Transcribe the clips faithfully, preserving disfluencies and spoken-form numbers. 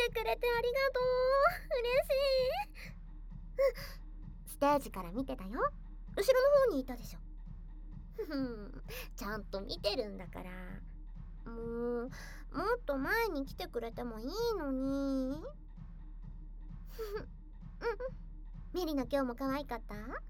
てくれてありがとう。嬉しい。ステージから見てたよ。後ろの方にいたでしょ。ふふん、ちゃんと見てるんだから。もう、もっと前に来てくれてもいいのに。ふふ、うん。メリナ今日も可愛かった？もう、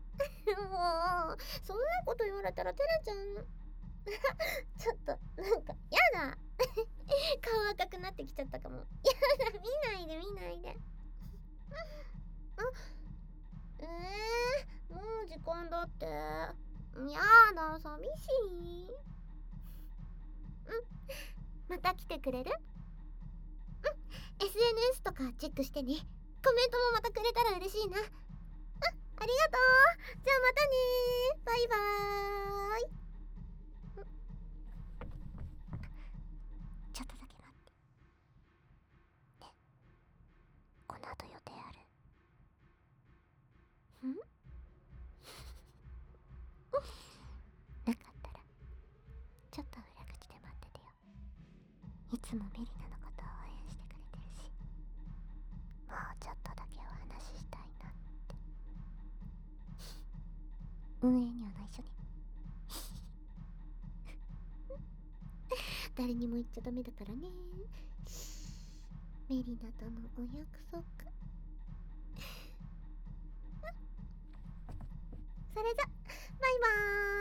そんなこと言われたら照れちゃう。ちょっと、なんか、やだ。顔赤くなってきちゃったかも。やだ、見ないで見ないで。あ、えー、もう時間だって。やだ、寂しい。うん、また来てくれる？うん、エスエヌエス とかチェックしてね。コメントもまたくれたら嬉しいな。うん、ありがとう。じゃあまたねー。バイバーイ。ちょっとだけ待って。ね、この後予定ある？ん？なかったら、ちょっと裏口で待っててよ。いつもメリナのことを応援してくれてるし、もうちょっとだけお話ししたいなって。運営には内緒ね。誰にも言っちゃダメだからね。メリナとのお約束。それじゃ、バイバーイ。